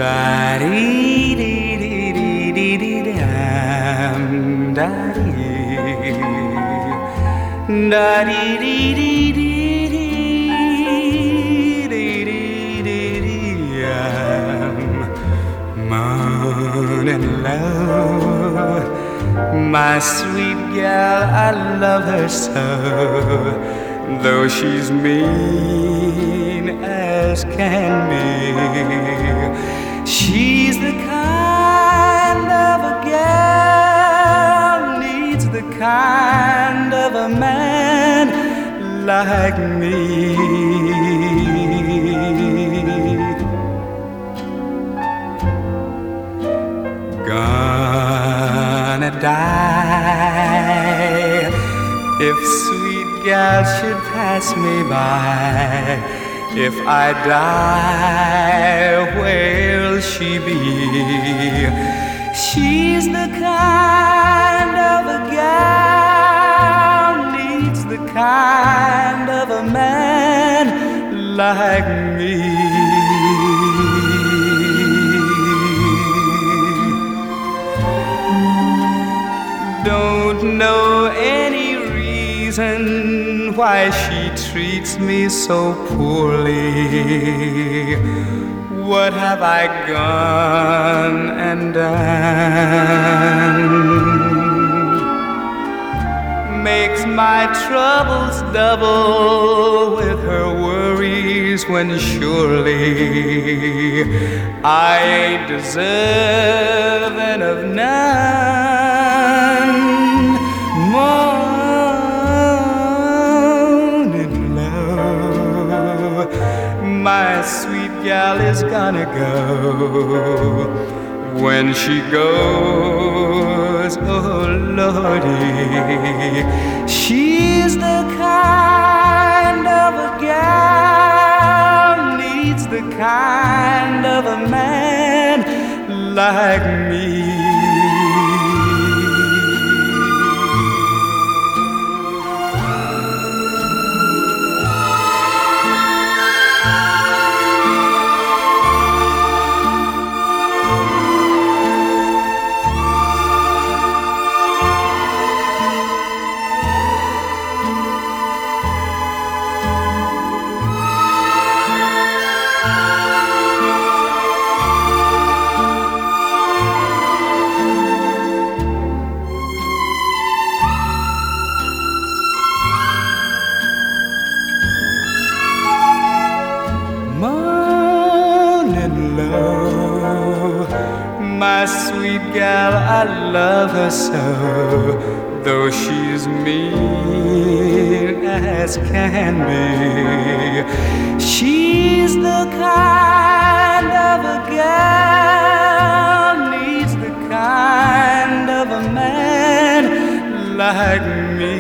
Da-dee-dee-dee-dee-dee-dee-dam, da-dee. Da-dee-dee-dee-dee-dee-dee-dee-dee-dam. Morning love, my sweet gal, I love her so. Though she's mean as can be, she's the kind of a gal needs the kind of a man like me. Gonna die if sweet gal should pass me by. If I die, where'll she be? She's the kind of a gal needs the kind of a man like me. Don't know any reason why she treats me so poorly. What have I gone and done? Makes my troubles double with her worries, when surely I ain't deserving of none. Morning love, my sweet gal is gonna go. When she goes, oh Lordy, she's the kind of a gal needs the kind of a man like me. My sweet gal, I love her so. Though she's mean as can be, she's the kind of a gal needs the kind of a man like me.